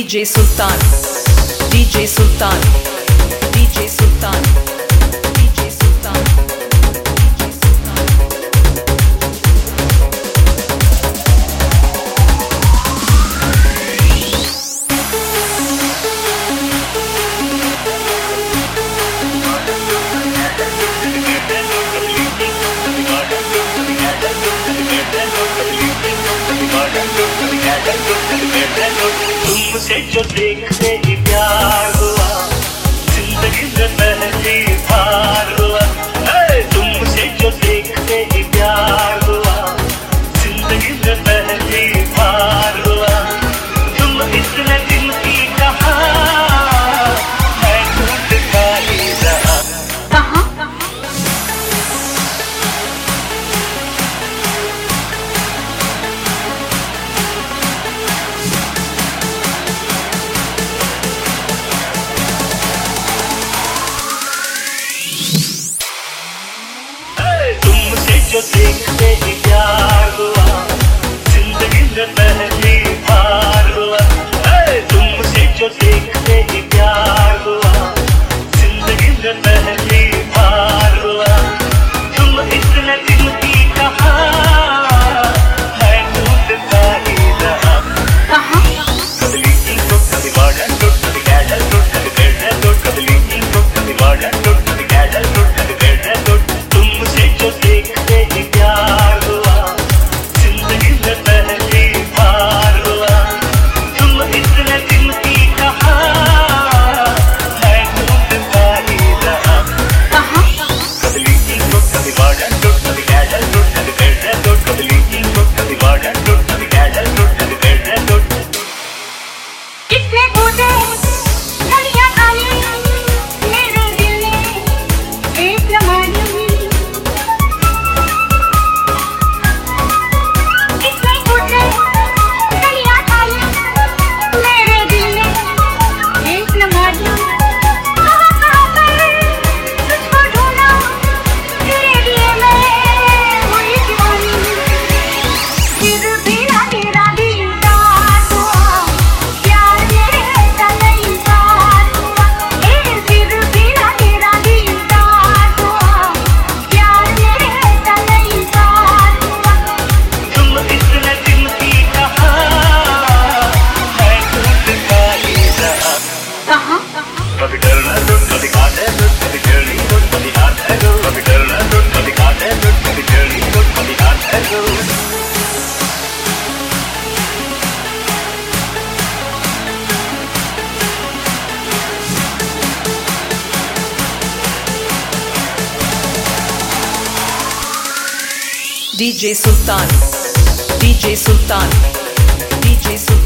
DJ Sultan, DJ Sultan, DJ Sultan, DJ Sultan. तुमसे जो देखते ही प्यार हुआ, जिंदगी में पहली बार हुआ। तुमसे जो देखते ही प्यार हुआ, जिंदगी में पहली बार हुआ। तुम इतने दिल की कहा, मैं ढूंढता ही रहा। जो देखते ही प्यार हुआ, जिंदगी में पहली बार हुआ। तुमसे जो देखते ही प्यार हुआ, जिंदगी में पहली बार हुआ। तुम इतने दिल की कहा, मैं ढूंढता ही रहा। कबली को कभी मॉडर्न टूट, कभी कैडल टूट, कभी बेडल टूट। कबली को कभी मॉडर्न टूट, कभी कैडल टूट, कभी बेडल टूट। तुमसे जो देखते ही प्यार हुआ, जिंदगी में पहली बार हुआ। तुम इतने दिल की कहा, मैं ढूंढता ही रहा। कबली को कभी मॉडर्न टूट, कभी कैडल टूट, कभी बेडल टूट। कबली को कभी मॉडर्न टूट, कभी कैडल टूट, कभी बेडल टूट। कितने कूदे गलियां खाली, मेरे दिल ने एक लम्हा कभी डरना टूट, कभी काटे टूट, कभी जर्नी टूट, कभी हाथ है टूट। कभी डरना टूट, कभी काटे टूट, कभी जर्नी टूट, कभी हाथ है टूट। DJ Sultan, DJ Sultan, DJ Sultan.